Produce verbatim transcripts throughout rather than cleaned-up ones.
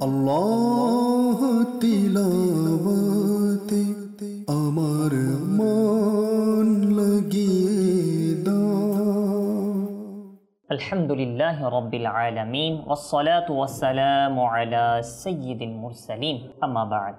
আল্লাহ তিলাওয়াতে আমার মন লাগিয়ে দাও। আলহামদুলিল্লাহ রাব্বিল আলামিন ওয়াসসালাতু ওয়াসসালামু আলা সাইয়্যিদিল মুরসালিন আম্মা বা'দ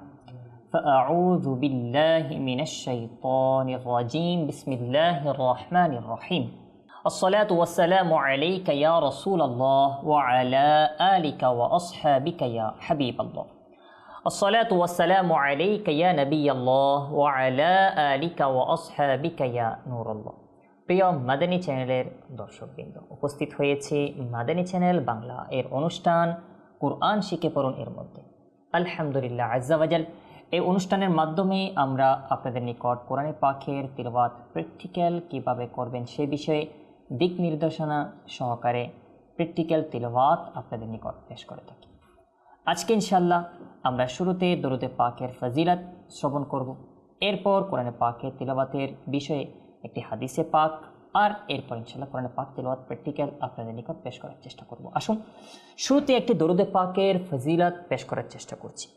فأعوذ بالله من الشيطان الرجيم بسم الله الرحمن الرحيم الصلاة والسلام عليك يا رسول الله وعلى آلك وأصحابك يا حبيب الله الصلاة والسلام عليك يا نبي الله وعلى آلك وأصحابك يا نور الله প্রিয় মাদানী চ্যানেলের দর্শকবৃন্দ, উপস্থিত হয়েছে মাদানী চ্যানেল বাংলা এর অনুষ্ঠান কুরআন শিখে পড়ুন এর মধ্যে। আলহামদুলিল্লাহ আজ্জা ওয়াজাল, এই অনুষ্ঠানের মাধ্যমে আমরা আপনাদের নিকট কোরআনে পাকের তিলাওয়াত প্র্যাকটিক্যাল কিভাবে করবেন সে বিষয়ে দিক নির্দেশনা সহকারে প্র্যাকটিক্যাল তিলাওয়াত আপনাদের নিকট পেশ করে থাকি। আজকে ইনশাআল্লাহ আমরা শুরুতে দরুদে পাকের ফজিলত শ্রবণ করব, এরপর কোরআনে পাকের তিলাওয়াতের বিষয়ে একটি হাদিসে পাক, আর এরপর ইনশাআল্লাহ কোরআনে পাক তিলাওয়াত প্র্যাকটিক্যাল আপনাদের নিকট পেশ করার চেষ্টা করব। আসুন শুরুতে একটি দরুদে পাকের ফজিলত পেশ করার চেষ্টা করছি।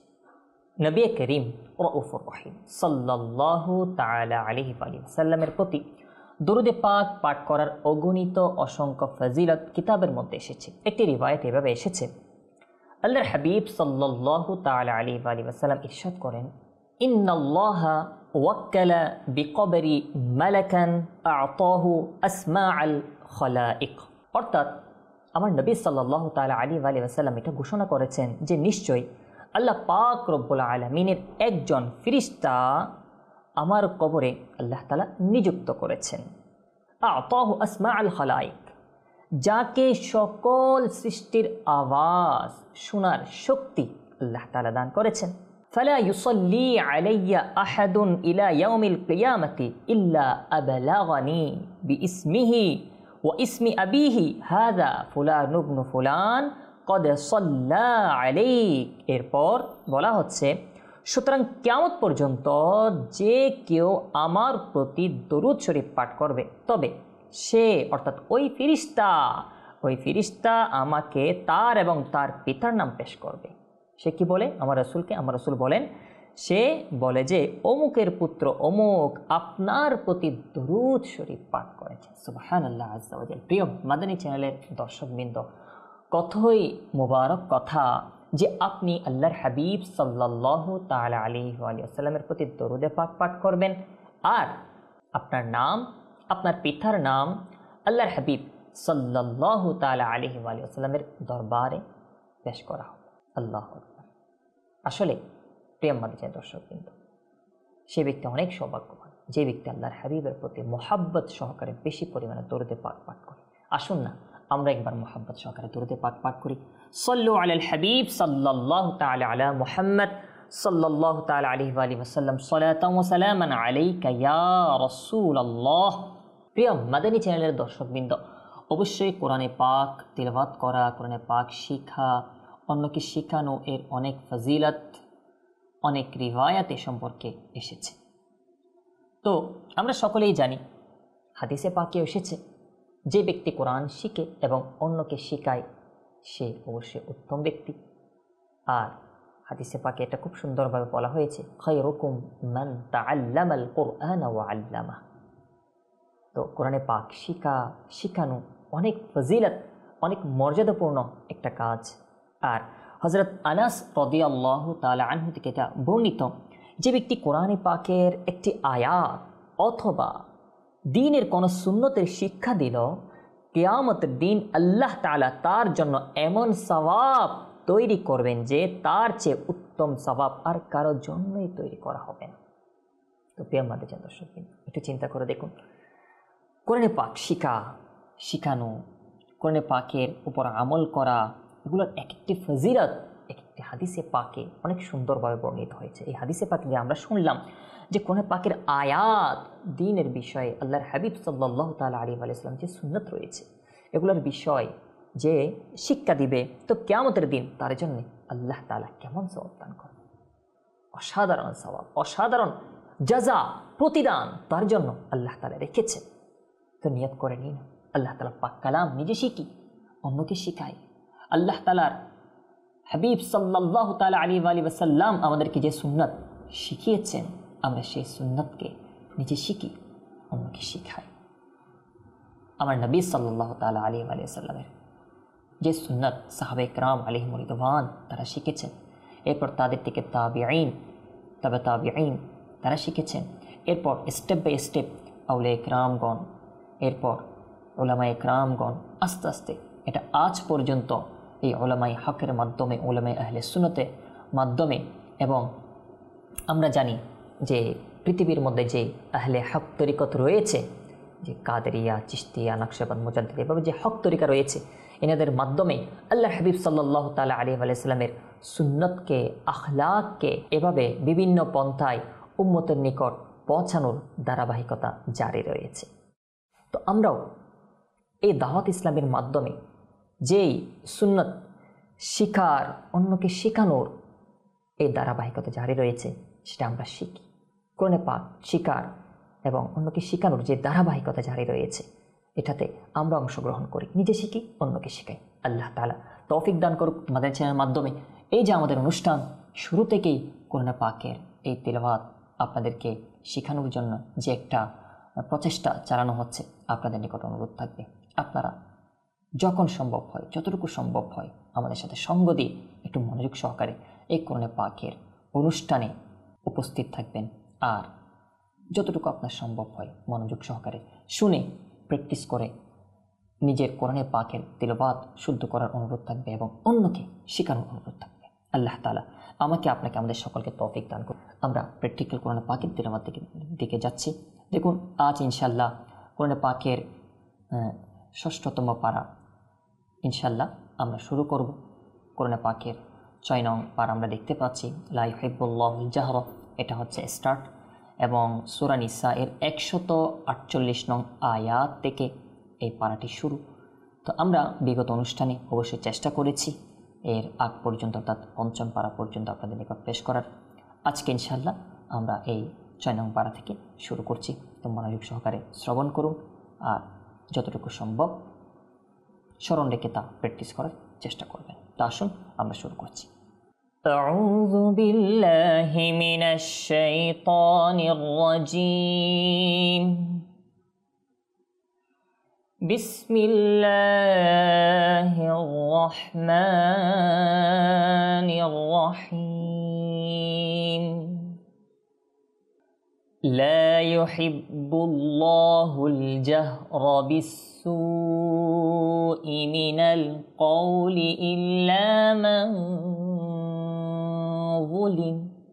নবী করিম রউফুর রহিম সাল্লাল্লাহু তাআলা আলাইহি ওয়া সাল্লামের প্রতি দরুদে পাক পাঠ করার অগণিত অসংখ্য ফজিলত কিতাবের মধ্যে এসেছে। একটি রিওয়ায়াত এভাবে এসেছে, আল্লাহর হাবিব সাল্লাল্লাহু তাআলা আলাইহি ওয়া সাল্লাম ইরশাদ করেন, ইন্নাল্লাহা ওয়াক্কালা বিকবরি মালাকান আ'তাহু আসমাআল খলাইক। অর্থাৎ আমার নবী সাল্লাল্লাহু তাআলা আলাইহি ওয়া সাল্লাম এটা ঘোষণা করেছেন যে নিশ্চয়ই আল্লাহ পাক রব্বুল আলামিনের একজন ফেরেশতা আমার কবরে আল্লাহ তাআলা নিযুক্ত করেছেন। আ'তাহু আসমাআল খলাইক, যাকে সকল সৃষ্টির আওয়াজ শোনার শক্তি আল্লাহ তাআলা দান করেছেন। ফালা ইউসাল্লি আলাইয়া আহাদুন ইলা ইয়াউমিল কিয়ামাতি ইল্লা আবলাগানি বিইসমিহি ওয়া ইসমি আবিহি হাযা ফুলান ইবনু ফুলান কদ সাল্লা আলাইক। এরপর বলা হচ্ছে, সুতরাং কিয়ামত পর্যন্ত যে কেউ আমার প্রতি দরুদ শরীফ পাঠ করবে, তবে সে অর্থাৎ ওই ফেরেশতা ওই ফেরেশতা আমাকে তার এবং তার পিতার নাম পেশ করবে। সে কি বলে? আমার রাসূলকে আমার রাসূল বলেন, সে বলে যে অমুকের পুত্র অমুক আপনার প্রতি দরুদ শরীফ পাঠ করেছে। সুবহানাল্লাহ আজ্জা ওয়া জাল। প্রিয় মাদানী চ্যানেলের দর্শকবৃন্দ, কতই মুবারক কথা যে আপনি আল্লাহর হাবিব সাল্লাল্লাহু তাআলা আলাইহি ওয়া সাল্লামের প্রতি দরুদে পাক পাঠ করবেন, আর আপনার নাম আপনার পিতার নাম আল্লাহর হাবিব সাল্লাল্লাহু তাআলা আলাইহি ওয়া সাল্লামের দরবারে পেশ করা হবে। আল্লাহু আকবার। আসলে প্রিয় মাদানী দর্শকবৃন্দ, সে ব্যক্তি অনেক সৌভাগ্যবান যে ব্যক্তি আল্লাহর হাবিবের প্রতি মোহাব্বত সহকারে বেশি পরিমাণে দরুদে পাক পাঠ করে। আসুন না আমরা একবার মোহাব্বত সহকারে দরুদে পাক পাঠ করি। সাল্লু আলাল হাবিব সাল্লাল্লাহু তাআলা আলা মুহাম্মদ সাল্লাল্লাহু তাআলা আলাইহি ওয়া সাল্লাম সালাতান ওয়া সালামান আলাইকা ইয়া রাসূলুল্লাহ। প্রিয় মাদানী চ্যানেলের দর্শকবৃন্দ, অবশ্যই কোরআনে পাক তিলাওয়াত করা, কোরআনে পাক শিখা, অন্যকে শেখানো এর অনেক ফজিলত, অনেক রিওয়ায়াত এ সম্পর্কে এসেছে। তো আমরা সকলেই জানি, হাদিসে পাকে এসেছে, যে ব্যক্তি কোরআন শিখে এবং অন্যকে শেখায় সে অবশ্যই উত্তম ব্যক্তি। আর হাদিসে পাকে এটা খুব সুন্দরভাবে বলা হয়েছে, খায়রুকুম মান তাআল্লামাল কুরআন ওয়া আল্লামা। তো কোরআনে পাক শিখা শেখানো অনেক ফজিলত, অনেক মর্যাদাপূর্ণ একটা কাজ। আর হযরত আনাস রাদিয়াল্লাহু তাআলা আনহু থেকে এটা বর্ণিত, যে ব্যক্তি কোরআনে পাকের একটি আয়াত অথবা দ্বীনের কোন সুন্নতের শিক্ষা দিল, কিয়ামতের দিন আল্লাহ তাআলা তার জন্য এমন সওয়াব তৈরি করবেন যে তার চেয়ে উত্তম সওয়াব আর কারো জন্যই তৈরি করা হবে না। তো প্রিয় মাদানী দর্শক, একটু চিন্তা করে দেখুন, কোরআনে পাক শিখা শিখানো, কোরআনে পাকের উপর আমল করা, এগুলোর এক একটি ফজিলত এক একটি হাদিসে পাকে অনেক সুন্দরভাবে বর্ণিত হয়েছে। এই হাদিসে পাকে যে আমরা শুনলাম যে কোরআনে পাকের আয়াত, দ্বীনের বিষয়ে আল্লাহর হাবিব সাল্লাল্লাহু তাআলা আলাইহি ওয়া সাল্লাম যে সুন্নাত রয়েছে, এগুলোর বিষয় যে শিক্ষা দিবে, তো কিয়ামতের দিন তার জন্য আল্লাহ তাআলা কেমন সওয়াব দান করবে। অসাধারণ সওয়াব, অসাধারণ জাযা, প্রতিদান তার জন্য আল্লাহ তাআলা রেখেছে। তো নিয়ত করে নিন, আল্লাহ তাআলা পাক কালাম নিজে শিখি, অন্যকে শিখাই। আল্লাহ তাআলার হাবিব সাল্লাল্লাহু তাআলা আলাইহি ওয়া আলিহি ওয়াসাল্লাম আমাদেরকে যে সুন্নাত শিখিয়েছেন, আমরা সেই সুন্নাতকে নিজে শিখি, অন্যকে শিখাই। আমার নবী সাল্লাল্লাহু তাআলা আলাইহি ওয়া আলিহি ওয়াসাল্লামের যে সুন্নাত সাহাবায়ে কেরাম আলাইহিমুর রিদওয়ান তারা শিখেছেন, এরপর তাদের থেকে তাবিঈন, তাবে তাবিঈন তারা শিখেছেন, এরপর স্টেপ বাই স্টেপ আউলিয়া কেরামগণ, এরপর উলামায়ে কেরামগণ, আস্তে আস্তে এটা আজ পর্যন্ত এই উলামায়ে হকের মাধ্যমে, উলামায়ে আহলে সুন্নতের মাধ্যমে, এবং আমরা জানি যে পৃথিবীর মধ্যে যে আহলে হক তরিকত রয়েছে, যে কাদেরিয়া, চিশতিয়া, নকশবন্দ, মুজাদ্দিদ, এভাবে যে হক তরিকা রয়েছে, এনাদের মাধ্যমে আল্লাহ হাবিব সাল্লাল্লাহু তাআলা আলাইহি ওয়া সাল্লামের সুন্নতকে, আখলাককে এভাবে বিভিন্ন পন্থায় উম্মতের নিকট পৌঁছানোর ধারাবাহিকতা জারি রয়েছে। তো আমরাও এই দাওয়াত ইসলামের মাধ্যমে যেই সুন্নত শিখার, অন্যকে শেখানোর এই ধারাবাহিকতা জারি রয়েছে, সেটা আমরা শিখি। কোরআনে পাক শিখার এবং অন্যকে শেখানোর যে ধারাবাহিকতা জারি রয়েছে, এটাতে আমরা অংশগ্রহণ করি, নিজে শিখি, অন্যকে শেখাই। আল্লাহ তাআলা তৌফিক দান করুক আমাদের চ্যানেলের মাধ্যমে এই যে আমাদের অনুষ্ঠান শুরু থেকেই কোরআনে পাকের এই তিলাওয়াত আপনাদেরকে শেখানোর জন্য যে একটা প্রচেষ্টা চালানো হচ্ছে, আপনাদের নিকট অনুরোধ থাকবে আপনারা যখন সম্ভব হয়, যতটুকু সম্ভব হয়, আমাদের সাথে সঙ্গ দিয়ে একটু মনোযোগ সহকারে এই কোরআনে পাকের অনুষ্ঠানে উপস্থিত থাকবেন। আর যতটুকু আপনার সম্ভব হয় মনোযোগ সহকারে শুনে প্র্যাকটিস করে নিজের কোরআনে পাকের তিলাওয়াত শুদ্ধ করার অনুরোধ থাকবে এবং অন্যকে শেখানোর অনুরোধ থাকবে। আল্লাহ তাআলা আমাকে, আপনাকে, আমাদের সকলকে তৌফিক দান করুন। আমরা প্র্যাকটিক্যাল কোরআনে পাকের তিলাওয়াত দিকে দিকে যাচ্ছি। দেখুন, আজ ইনশাআল্লাহ কোরআনে পাকের ষষ্ঠতম পারা ইনশাআল্লাহ আমরা শুরু করব। কোরআনে পাকের ছয় নং পারা আমরা দেখতে পাচ্ছি, লা ইউহিব্বুল্লাহুল জাহরা, এটা হচ্ছে স্টার্ট, এবং সূরা নিসা এর একশত আটচল্লিশ নং আয়াত থেকে এই পারাটি শুরু। তো আমরা বিগত অনুষ্ঠানে অবশ্যই চেষ্টা করেছি এর আগ পর্যন্ত, অর্থাৎ পঞ্চম পারা পর্যন্ত আপনাদের নিকট পেশ করার। আজকে ইনশাআল্লাহ আমরা এই ছয় নং পারা থেকে শুরু করছি। তো মনোযোগ সহকারে শ্রবণ করুন আর যতটুকু সম্ভব স্মরণ রেখে তা প্র্যাকটিস করার চেষ্টা করবেন। তো আসুন আমরা শুরু করছি। আউযু বিল্লাহি মিনাশ শাইতানির রাজীম। বিসমিল্লাহির রহমানির রহিম। لا يحب الله الجهر بالسوء من القول إلا من ظلم.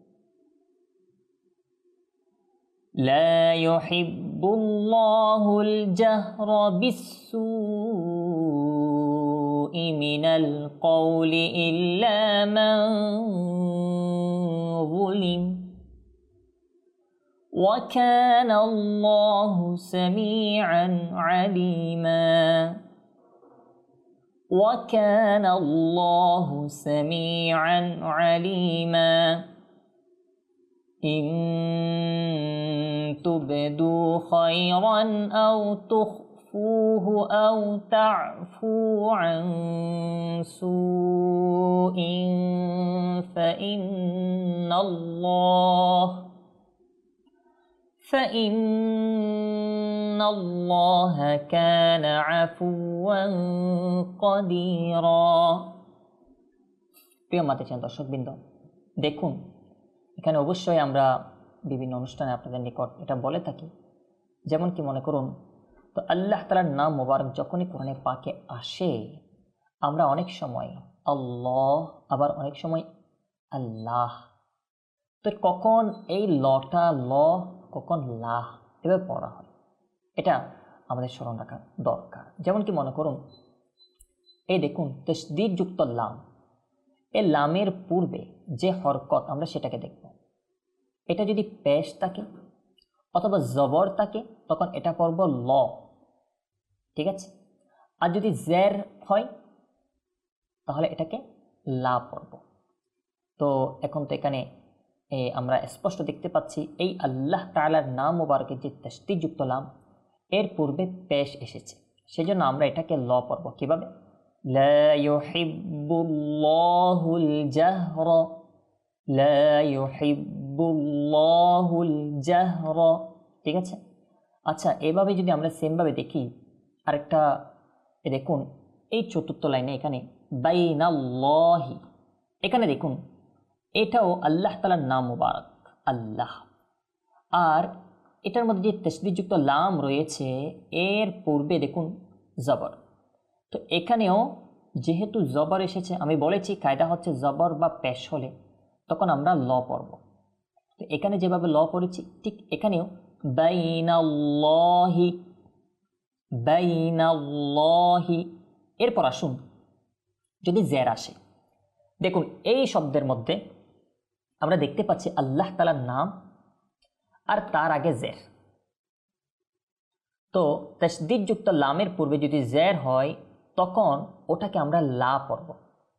لا يحب الله الجهر بالسوء من القول إلا من ظلم. وكان الله سميعا عليما. وكان الله سميعا عليما. إن تبدوا خيرا أو تخفوه أو تعفوا عن سوء فإن الله فإن الله كان عفوا قديرا. প্রিয় মাতৃচান দর্শকবৃন্দ, দেখুন এখানে অবশ্যই আমরা বিভিন্ন অনুষ্ঠানে আপনাদের নিকট এটা বলে থাকি, যেমন কি মনে করুন, তো আল্লাহ তাআলার নাম মোবারক যখনই কোরআনে পাকে আসে, আমরা অনেক সময় আল্লাহ, আবার অনেক সময় আল্লাহ, তো কখন এই লটা ল, কখন লাহ এভাবে পড়া হয়, এটা আমাদের স্মরণ রাখা দরকার। যেমন কি মনে করুন, এই দেখুন তাসদীদ যুক্ত লাম, এই লামের পূর্বে যে হরকত আমরা সেটাকে দেখব। এটা যদি পেশ থাকে অথবা জবর থাকে তখন এটা পড়ব ল, ঠিক আছে? আর যদি জের হয় তাহলে এটাকে লা পড়ব। তো এখন তো এখানে আমরা স্পষ্ট দেখতে পাচ্ছি এই আল্লাহ তাআলার নাম মুবারকের যে তাসদীদ যুক্ত লাম, এর পূর্বে পেশ এসেছে, সেজন্য আমরা এটাকে ল পড়ব। কিভাবে? লা ইউহিব্বুল্লাহুল জাহর, লা ইউহিব্বুল্লাহুল জাহর। ঠিক আছে? আচ্ছা, এভাবে যদি আমরা সেমভাবে দেখি আরেকটা, এ দেখুন এই চতুর্থ লাইনে এখানে বাইনাল্লাহি, এখানে দেখুন এটাও আল্লাহ তাআলার নাম মুবারক আল্লাহ। আর এটার মধ্যে যে তাসদীদযুক্ত লাম রয়েছে এর পূর্বে দেখুন জবর। তো এখানেও যেহেতু জবর এসেছে, আমি বলেছি কায়দা হচ্ছে জবর বা পেশ হলে তখন আমরা ল পড়ব। তো এখানে যেভাবে ল পড়েছি ঠিক এখানেও বাইনাল্লাহি, বাইনাল্লাহি। এরপর আসুন যদি জের আসে, দেখুন এই শব্দের মধ্যে আমরা দেখতে পাচ্ছি আল্লাহ তাআলার নাম আর তার আগে জের। তো তাসদীদযুক্ত লামের পূর্বে যদি জের হয় তখন ওটাকে আমরা লা পড়ব।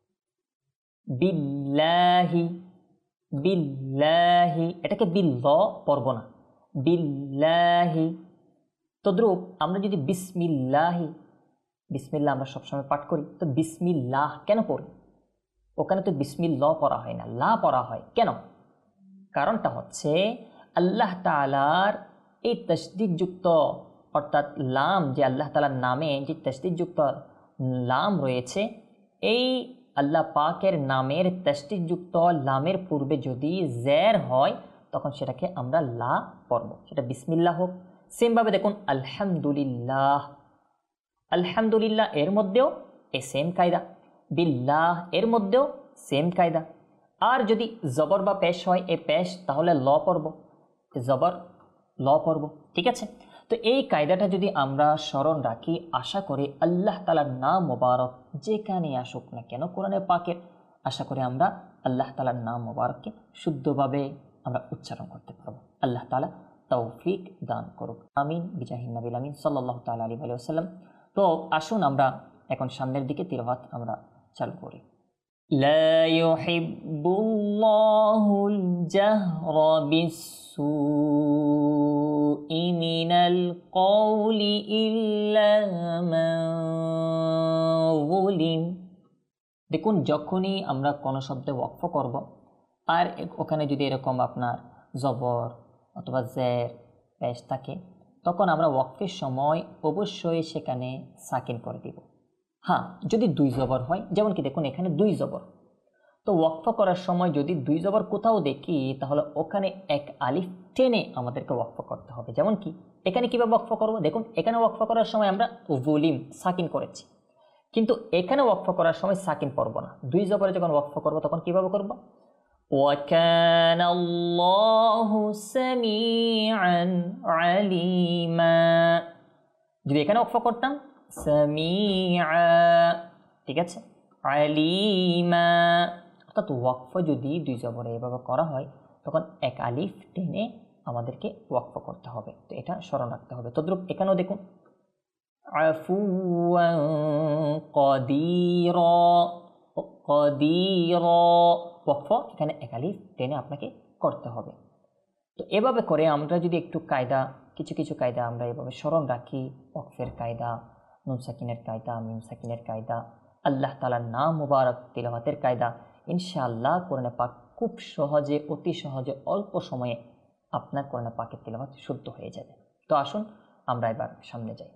বিল্লাহি, বিল্লাহি, এটাকে বিল্ল পড়ব না, বিল্লাহি। তদ্রূপ আমরা যদি বিসমিল্লাহি, বিসমিল্লাহ আমরা সবসময় পাঠ করি, তো বিসমিল্লাহ কেন পড়ি? ওখানে তো বিসমিল্লাহ পড়া হয় না, লা পড়া হয় কেন? কারণটা হচ্ছে আল্লাহ তাআলার এই তাসদীদযুক্ত অর্থাৎ লাম, যে আল্লাহ তাআলার নামে যে তাসদীদযুক্ত লাম রয়েছে, এই আল্লাহ পাকের নামের তাসদীদযুক্ত লামের পূর্বে যদি জের হয় তখন সেটাকে আমরা লা পড়ব, সেটা বিসমিল্লাহ হোক। সেমভাবে দেখুন আলহামদুলিল্লাহ, আলহামদুলিল্লাহ এর মধ্যেও এই সেম কায়দা, বিল্লাহ এর মধ্যেও সেম কায়দা। আর যদি জবর বা পেশ হয় এ পেশ, তাহলে ল পড়ব, জবর ল পড়ব। ঠিক আছে? তো এই কায়দাটা যদি আমরা স্মরণ রাখি, আশা করি আল্লাহ তাআলার নাম মোবারক যেখানে আসুক না কেন কোরআনে পাকের, আশা করি আমরা আল্লাহ তাআলার নাম মোবারককে শুদ্ধভাবে আমরা উচ্চারণ করতে পারবো। আল্লাহ তাআলা তৌফিক দান করুক, আমিন, বিজাহিন নবীল আমিন সাল্লাল্লাহু তাআলা আলাইহি ওয়া সাল্লাম। তো আসুন আমরা এখন সামনের দিকে তিলাওয়াত আমরা চালু করি। লা ইউহিব্বুল্লাহুল জাহরা বিস-সুই মিনাল কওলি ইল্লা মান যুলিম। দেখুন যখনই আমরা কোনো শব্দে ওয়াকফ করব আর ওখানে যদি এরকম আপনার জবর অথবা জের পেশ থাকে, তখন আমরা ওয়াকফের সময় অবশ্যই সেখানে সাকিন করে দিব। হ্যাঁ, যদি দুই জবর হয়, যেমন কি দেখুন এখানে দুই জবর, তো ওয়াকফ করার সময় যদি দুই জবর কোথাও দেখি তাহলে ওখানে এক আলিফ টেনে আমাদেরকে ওয়াকফ করতে হবে। যেমন কি এখানে কীভাবে ওয়াকফ করব? দেখুন এখানে ওয়াকফ করার সময় আমরা যুলিম সাকিন করেছি, কিন্তু এখানে ওয়াকফ করার সময় সাকিন পড়ব না। দুই জবরে যখন ওয়াকফ করব তখন কীভাবে করব? وَكَانَ اللَّهُ سَمِيعًا عَلِيمًا। যদি এখানে ওয়াকফ করতাম সামিআ, ঠিক আছে, আলিমা, অর্থাৎ ওয়াকফ যদি দুই জবরে এভাবে করা হয় তখন এক আলিফ টেনে আমাদেরকে ওয়াকফ করতে হবে। তো এটা স্মরণ রাখতে হবে। তদ্রূপ এখানেও দেখুন আফুওয়ান কাদিরা, কাদিরা, ওয়াকফ এখানে এক আলিফ টেনে আপনাকে করতে হবে। তো এভাবে করে আমরা যদি একটু কায়দা, কিছু কিছু কায়দা আমরা এভাবে স্মরণ রাখি, ওয়াকফের কায়দা, নুন সাকিনের কায়দা, মিম সাকিনের কায়দা, আল্লাহ তাআলার নাম মুবারক তিলাওয়াতের কায়দা, ইনশাআল্লাহ কোরআনে পাক খুব সহজে, অতি সহজে, অল্প সময়ে আপনার কোরআনে পাকের তিলাওয়াত শুদ্ধ হয়ে যাবে। তো আসুন আমরা এবার সামনে যাই।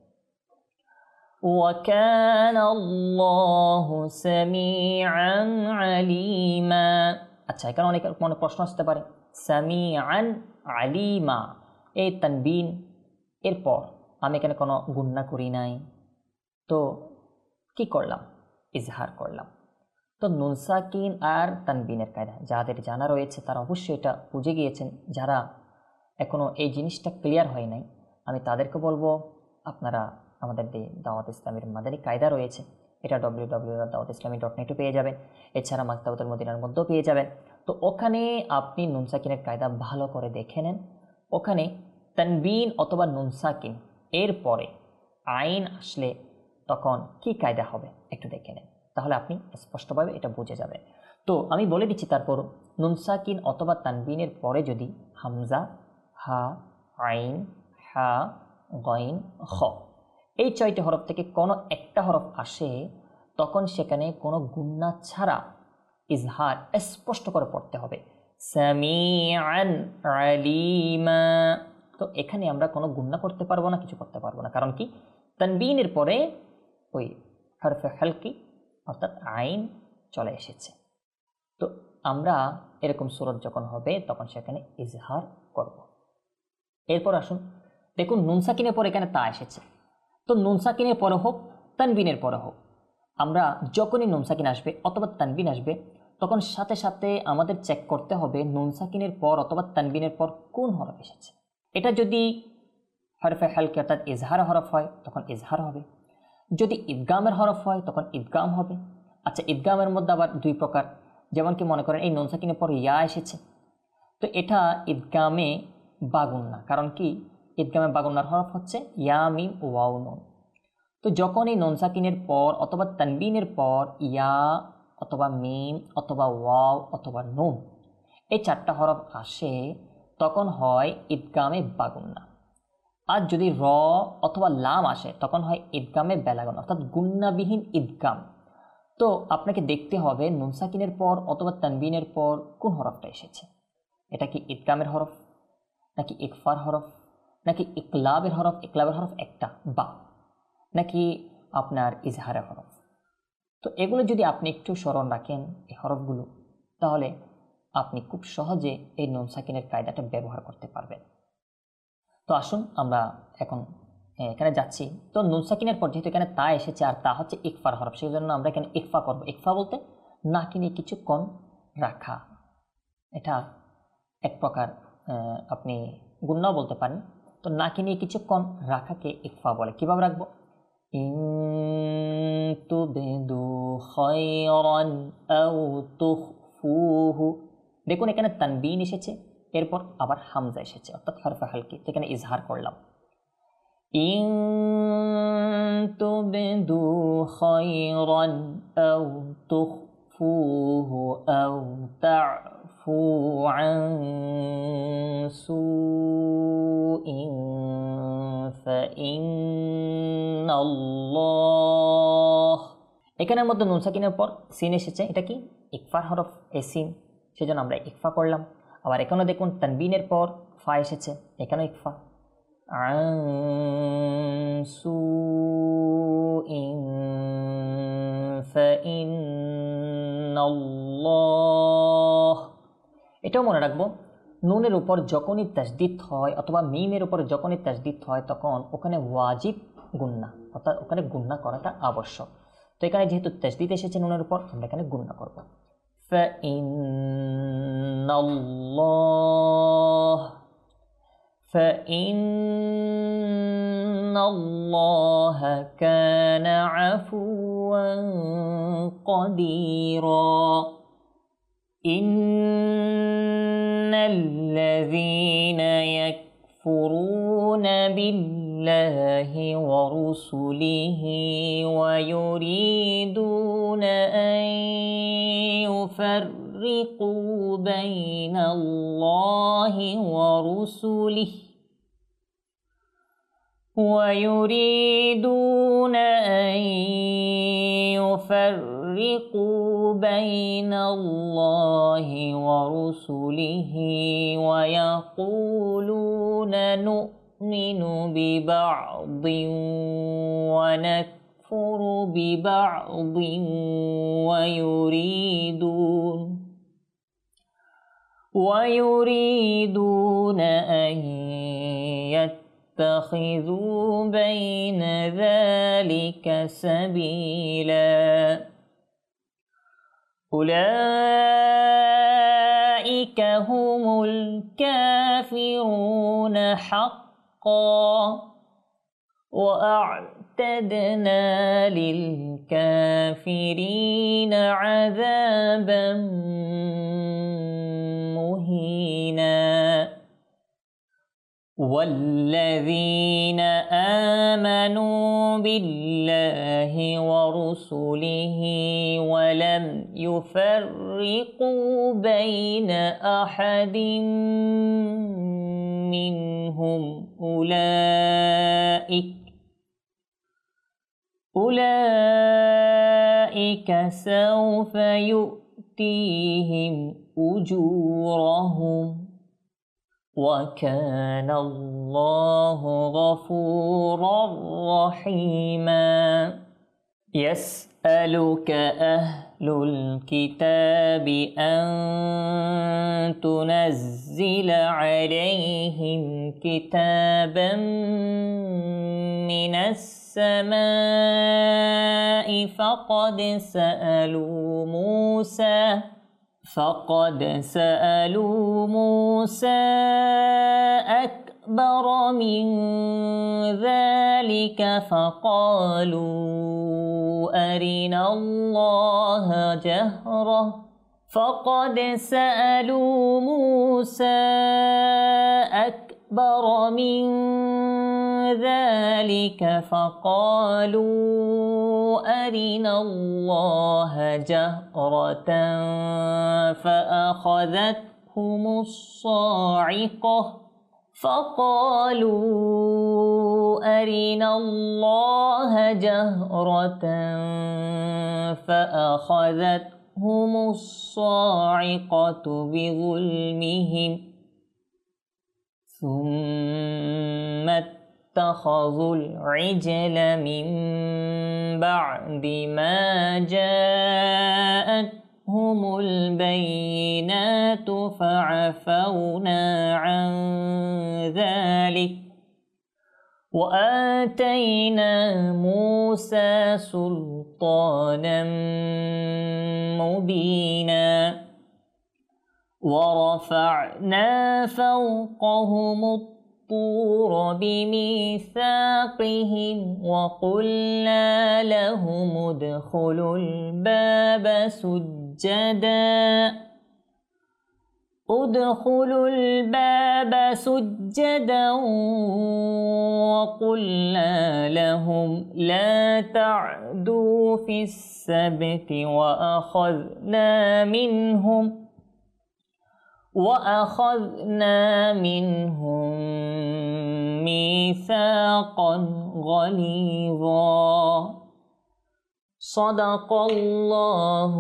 وَكَانَ اللَّهُ سَمِيعًا عَلِيمًا। আচ্ছা, এখানে অনেক মনে প্রশ্ন আসতে পারে, সামিআন আলিমা, এই তানবিন এরপর আমি এখানে কোনো গুণনা করি নাই, তো কি করলাম? ইজহার করলাম। তো নুন সাকিন আর তানবিনের কায়দা যাদের জানা রয়েছে তারা অবশ্যই এটা বুঝে গিয়েছেন। যারা এখনও এই জিনিসটা ক্লিয়ার হয় নাই, আমি তাদেরকে বলবো আপনারা আমাদের যে দাওয়াত ইসলামের মাদানী কায়দা রয়েছে, এটা ডব্লিউ ডব্লিউ ডট দাওয়াত ইসলামী ডট নেটও পেয়ে যাবেন, এছাড়া মাকতাবাতুল মদিনার মধ্যেও পেয়ে যাবেন। তো ওখানে আপনি নুন সাকিনের কায়দা ভালো করে দেখে নেন। ওখানে তানবিন অথবা নুন সাকিন এর পরে আইন আসলে তখন কি কায়দা হবে একটু দেখে নেন, তাহলে আপনি স্পষ্টভাবে এটা বুঝে যাবেন। তো আমি বলে দিচ্ছি, তারপর নুন সাকিন অথবা তানবিনের পরে যদি হামজা, হা, আইন, হা, গইন, খ, এই ছয়টি হরফ থেকে কোনো একটা হরফ আসে, তখন সেখানে কোনো গুন্না ছাড়া ইজহার স্পষ্ট করে পড়তে হবে, সামিআন আলিমা। তো এখানে আমরা কোনো গুন্না করতে পারবো না, কিছু করতে পারবো না, কারণ কি তানবিনের পরে ওই হরফে হালকি অর্থাৎ আইন চলে এসেছে। তো আমরা এরকম সূরত যখন হবে তখন সেখানে ইজহার করব। এরপর আসুন দেখুন নুন সাকিনের পর এখানে তা এসেছে। তো নুন সাকিনের পরে হোক তানবিনের পরে হোক, আমরা যখনই নুন সাকিন আসবে অথবা তানবিন আসবে তখন সাথে সাথে আমাদের চেক করতে হবে নুন সাকিনের পর অথবা তানবিনের পর কোন হরফ এসেছে। এটা যদি হরফে হালকি অর্থাৎ ইজহার হরফ হয় তখন ইজহার হবে, যদি ইদগামের হরফ হয় তখন ইদগাম হবে। আচ্ছা, ইদগামের মধ্যে আবার দুই প্রকার, যেমন কি মনে করেন এই নুন সাকিনের পর ইয়া এসেছে, তো এটা ইদগামে বাগুন্না, কারণ কি ইদগামে বাগুন্নার হরফ হচ্ছে ইয়া মিম ওয়াও নুন। তো যখন এই নুন সাকিনের পর অথবা তানবিনের পর ইয়া অথবা মিম অথবা ওয়াও অথবা নুন এই চারটা হরফ আসে তখন হয় ইদগামে বাগুন্না। আর যদি র অথবা লাম আসে তখন হয় ইদগামে বেলাগুন অর্থাৎ গুন্নাবিহীন ইদগাম। তো আপনাকে দেখতে হবে নুন সাকিনের পর অথবা তানবিনের পর কোন হরফটা এসেছে, এটা কি ইদগামের হরফ নাকি ইকফার হরফ নাকি ইকলাবের হরফ, ইকলাবের হরফ একটা, বা নাকি আপনার ইজহারের হরফ। তো এগুলো যদি আপনি একটু স্মরণ রাখেন এই হরফগুলো, তাহলে আপনি খুব সহজে এই নুন সাকিনের কায়দাটা ব্যবহার করতে পারবেন। তো আসুন আমরা এখন এখানে যাচ্ছি। তো নুন সাকিনের পর যেহেতু এখানে তা এসেছে আর তা হচ্ছে ইকফার হরফ, সেই জন্য আমরা এখানে ইকফা করবো। ইকফা বলতে নাকি নিয়ে কিছুক্ষণ রাখা, এটা এক প্রকার আপনি গুন্নাও বলতে পারেন। তো নাকি নিয়ে কিছুক্ষণ রাখাকে ইকফা বলে। কিভাবে রাখবো? ইন তুবদু খায়রান আও তুখফুহু, দেখুন এখানে তানবিন এসেছে, এরপর আবার হামজা এসেছে অর্থাৎ হরফে হালকি, এখানে ইজহার করলাম। ইন তুবদু খায়রান আও তুখফুহু আও তা'ফু আন সুইন ফাইন্নাল্লাহ, এখানের মধ্যে নুন সাকিনের পর সিন এসেছে, এটা কি ইকফার হরফ এ সিন, সেজন্য আমরা ইকফা করলাম। আবার এখানেও দেখুন তানবিনের পর ফা এসেছে, এখানেও ইকফা। আন সুইন ফাইন্নাল্লাহ, এটাও মনে রাখবো নুনের উপর যখনই তাসদিদ হয় অথবা মিমের উপর যখনই তাসদিদ হয় তখন ওখানে ওয়াজিব গুন্না অর্থাৎ ওখানে গুন্না করাটা আবশ্যক। তো এখানে যেহেতু তাসদিদ এসেছে নুনের উপর, আমরা এখানে গুন্না করব। ফাইন্নাল্লাহ ফাইন্নাল্লাহা কানা আফুওয়ান কাদীরা। ইন্নাল্লাযীনা ইয়াকফুরুনা বিল্লাহি ওয়া রুসুলিহি ওয়া ইউরিদুনা আন ইউফাররিকু বাইনাল্লাহি ওয়া রুসুলিহি ويريدون أن يفرقوا بين الله ورسله ويقولون نؤمن ببعض ونكفر ببعض ويريدون ويريدون أن يتخذوا بين ذلك سبيلا أولئك هم الكافرون حقا وأعتدنا للكافرين عذابا مهينا والذين آمنوا بالله ورسله ولم يفرقوا بين أحد منهم أولئك أولئك أولئك سوف يؤتيهم أجورهم وكان الله غفورا رحيما يسألك أهل الكتاب أن تنزل عليهم كتابا من السماء فقد سألوا موسى فقد سألوا موسى أكبر من ذلك فقالوا أرنا الله جهرة فقد سألوا موسى أكبر من ذلك فقالوا أرنا الله جهرة فأخذتهم الصاعقة فقالوا أرنا الله جهرة فأخذتهم الصاعقة بظلمهم ثم اتخذوا العجل من بعد ما جاءتهم البينات فعفونا عن ذلك وآتينا موسى سلطانا مبينا ورفعنا فوقهم الطور بميثاقهم وقلنا لهم ادخلوا الباب سجدا ادخلوا الباب سجدا وقلنا لهم لا تعدوا في السبت وأخذنا منهم وأخذنا منهم ميثاقا غليظا صدق الله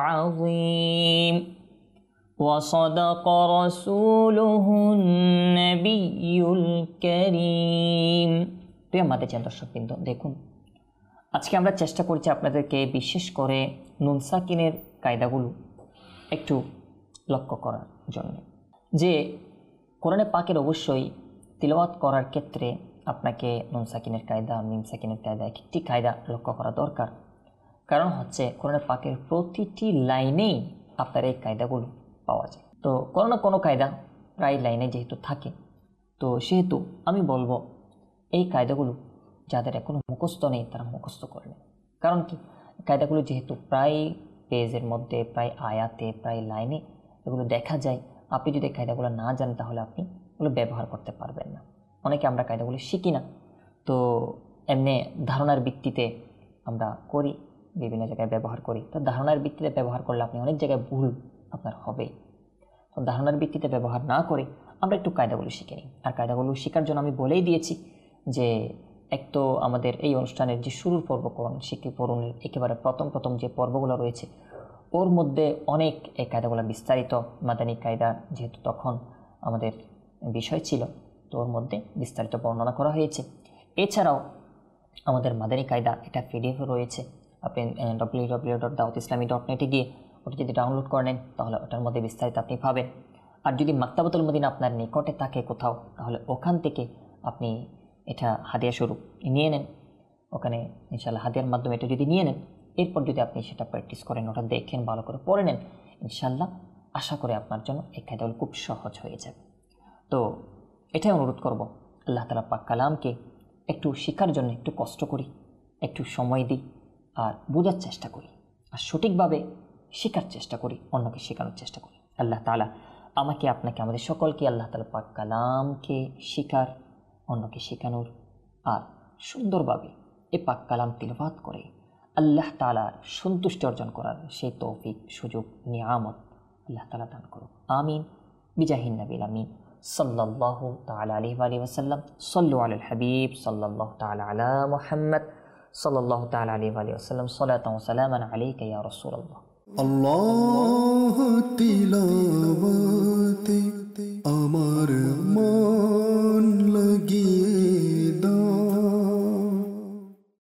العظيم وصدق رسوله النبي الكريم প্রিয় মাদ্রাসার দর্শকবৃন্দ, দেখুন আজকে আমরা চেষ্টা করছি আপনাদেরকে বিশেষ করে নুন সাকিনের কায়দাগুলো একটু লক্ষ্য করার জন্য। যে কোরআনে পাকের অবশ্যই তিলাওয়াত করার ক্ষেত্রে আপনাকে নুন সাকিনের কায়দা, মিম সাকিনের কায়দা, একটি কায়দা লক্ষ্য করা দরকার। কারণ হচ্ছে কোরআনে পাকের প্রতিটি লাইনেই আপনার এই কায়দাগুলো পাওয়া যায়। তো কোনো না কোনো কায়দা প্রায় লাইনে যেহেতু থাকে, তো সেহেতু আমি বলবো এই কায়দাগুলো যাদের এখনো মুখস্থ নেই তারা মুখস্থ করে নেন। কারণ কি, কায়দাগুলো যেহেতু প্রায় পেজের মধ্যে, প্রায় আয়াতে, প্রায় লাইনে এগুলো দেখা যায়। আপনি যদি কায়দাগুলো না জানেন তাহলে আপনি এগুলো ব্যবহার করতে পারবেন না। অনেকে আমরা কায়দাগুলো শিখি না, তো এমনি ধারণার ভিত্তিতে আমরা করি, বিভিন্ন জায়গায় ব্যবহার করি। তো ধারণার ভিত্তিতে ব্যবহার করলে আপনি অনেক জায়গায় ভুল আপনার হবেই। তো ধারণার ভিত্তিতে ব্যবহার না করে আমরা একটু কায়দাগুলো শিখে নিই। আর কায়দাগুলো শেখার জন্য আমি বলেই দিয়েছি যে এক তো আমাদের এই অনুষ্ঠানের যে শুরুর পর্ব কোরআন শিখে পড়ুনের একেবারে প্রথম প্রথম যে পর্বগুলো রয়েছে ওর মধ্যে অনেক এই কায়দাগুলো বিস্তারিত, মাদানী কায়দা যেহেতু তখন আমাদের বিষয় ছিল, তো ওর মধ্যে বিস্তারিত বর্ণনা করা হয়েছে। এছাড়াও আমাদের মাদানী কায়দা এটা পিডিএফ রয়েছে, আপনি ডব্লিউ ডব্লিউ ডট দাওয়াত ইসলামী ডট নেটে গিয়ে ওটা যদি ডাউনলোড করে নেন তাহলে ওটার মধ্যে বিস্তারিত আপনি পাবেন। আর যদি মাকতাবাতুল মদিনা আপনার নিকটে থাকে কোথাও, তাহলে ওখান থেকে আপনি এটা হাদিয়া স্বরূপ নিয়ে নেন। ওখানে ইনশাআল্লাহ হাদিয়ার মাধ্যমে এটা যদি নিয়ে নেন, এরপর যদি আপনি সেটা প্র্যাকটিস করেন, ওটা দেখেন, ভালো করে পড়ে নেন, ইনশাআল্লাহ আশা করে আপনার জন্য এই কায়দাগুলো খুব সহজ হয়ে যাবে। তো এটাই অনুরোধ করব, আল্লাহ তাআলা পাক কালামকে একটু শেখার জন্য একটু কষ্ট করি, একটু সময় দিই, আর বোঝার চেষ্টা করি, আর সঠিকভাবে শেখার চেষ্টা করি, অন্যকে শেখানোর চেষ্টা করি। আল্লাহ তাআলা আমাকে, আপনাকে, আমাদের সকলকে আল্লাহ তাআলা পাক কালামকে শেখার, অন্যকে শেখানোর আর সুন্দরভাবে এ পাক কালাম তিলাওয়াত করে আল্লাহ তাআলার সন্তুষ্টি অর্জন করার সেই তৌফিক, সুযোগ, নিয়ামত আল্লাহ তাআলা দান করুন। আমিন বিজাহিন নবীল আমিন সাল্লাল্লাহু তাআলা আলাইহি ওয়া আলিহি ওয়াসাল্লাম। সাল্লু আলাল হাবিব সাল্লাল্লাহু তাআলা আলা মুহাম্মদ সাল্লাল্লাহু তাআলা আলাইহি ওয়া সাল্লাম সালাতান ওয়া সালামান আলাইকা ইয়া রাসূলুল্লাহ। আল্লাহ তিলাওয়াত